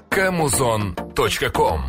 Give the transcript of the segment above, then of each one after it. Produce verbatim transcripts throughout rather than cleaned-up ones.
камузон точка ком.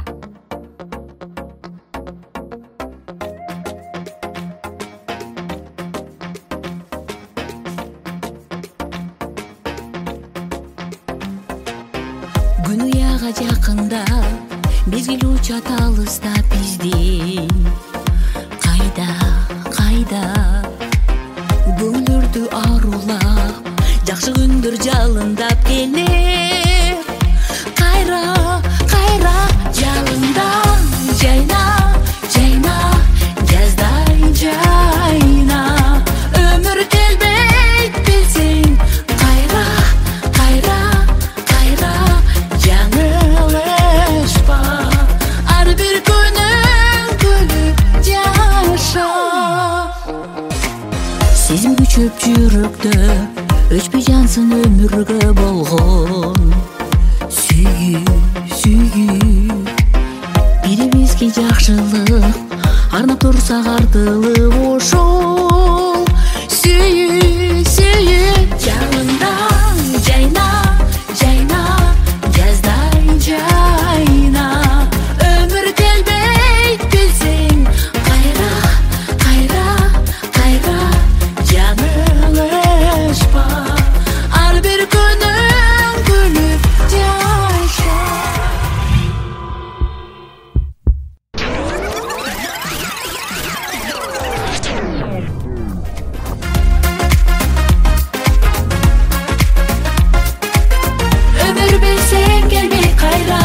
Күн уяга жакында мезгил учат алыста бизди. Кайда, кайда көңүлдөрдү арулап, жакшы күндөр жалындап келер. Кайра, кайра жалындан жайна, жайна, жаздай жайна. Өмүр келбейт билсең, кайра, кайра, кайра жаңылышпа. Ар бир күнүң күлүп жаша. Сезим күчөп жүрөктө, өчпөй жансын өмүргө болгон. Сүйүү, сүйүү, бирибизге жакшылык арнап турсак артылып ошол. Сүйүү, сүйүү, жалындан жайна, жайна, жаздай жайна. Өмүр келбейт билсең, кайра, кайра, кайра жаңылышпа. Ар бир күнүң күлүп жаша. Өмүр билсең келбей кайра.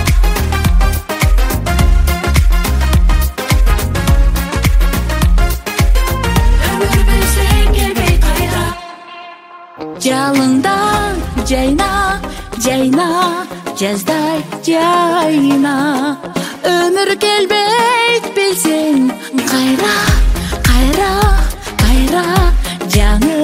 Өмүр билсең келбей кайра. Жалындан жайна, жайна, жаздай жайна. Өмүр келбейт билсең, кайра, кайра, кайра жаңы